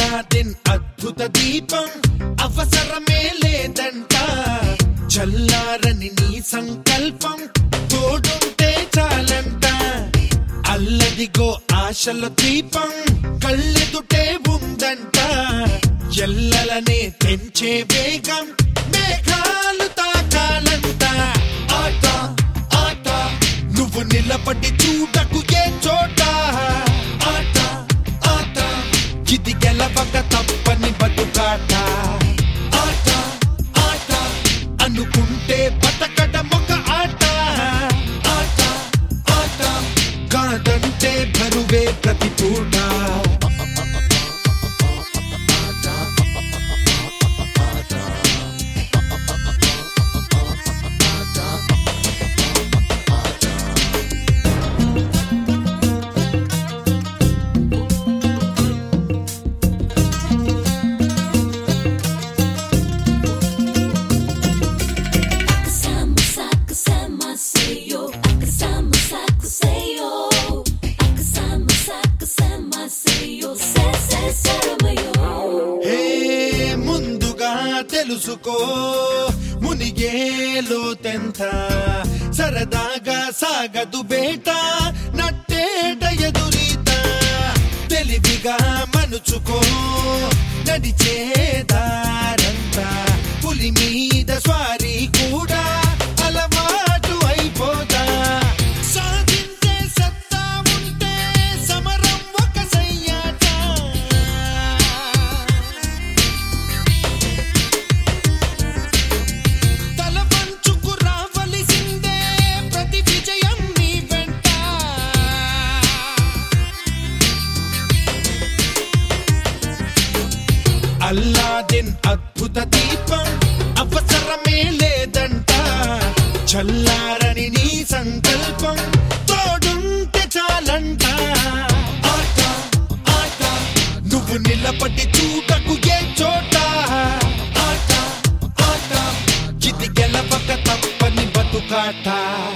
Aladdin అద్భుత దీపం అవసరమే లేదంట చల్లారని నీ సంకల్పం తోడుంటే చాలంట అల్లదిగో ఆశల దీపం కళ్ళెదుటే ఉందంట ఎల్లలనే తెంచే వేగం మేఘాలు తాకాలంట ఆట ఆట నువ్వు నిలబడి చూడకు ఏ చోట ఆట ఆట ఇది గెలవక తప్పని బతుకాట ఆట ఆట అనుకుంటే బతకడం ఒక ఆట ఆట ఆట కాదంటే బరువే ప్రతి పూట తెలుసుకో మునిగేలో తెంత సరదాగా సాగదు బేట నట్టేట ఎదురీత తెలివిగా మనుచుకో నడిచేదారంతా పులి మీద స్వారీ కూడా అలవాటు అయిపోతా సాధించే సత్తా ఉంటే సమరం ఒక సయ్యాట అల్లాదిన్ అద్భుత దీపం అవసరమే లేదంట చల్లారని నీ సంకల్పం తోడుంటే చాలంట ఆట ఆట నువ్వు నిలబడి చూడకు ఏ చోట ఆట ఆట ఇది గెలవక తప్పని బతుకాట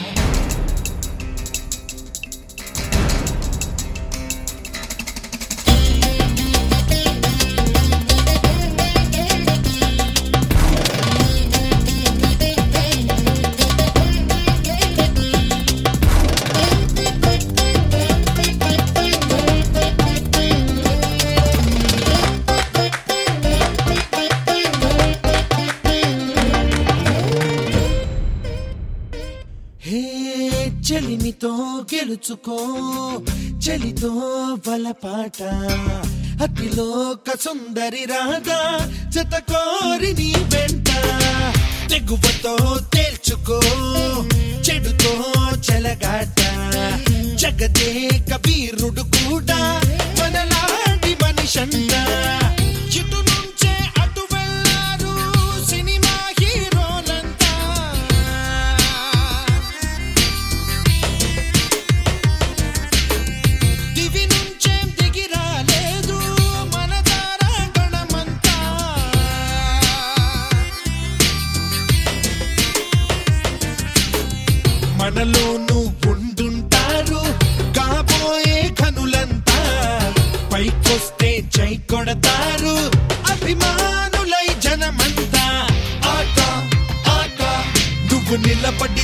చెలిమితో గెలుచుకో చెలితో బలపాట అతిలోక సుందరి రాధా జత కోరి నీ వెంట తెగువతో తేల్చుకో చెడుతో చెలగాట జగదే కబీరుడు కూడా మనలాంటి మనిషంట ఇటు నుంచే అటు వెళ్ళారు సినిమా హీరోలంతా దివి నుంచేం దిగి రాలేదు మన తారాగణమంతా మనలోనూ ఉండుంటారు కాబోయే కనులంతా పైకొస్తే చై కొడతారు అభిమానులై జనమంతా ఆట ఆట నువ్వు నిలబడి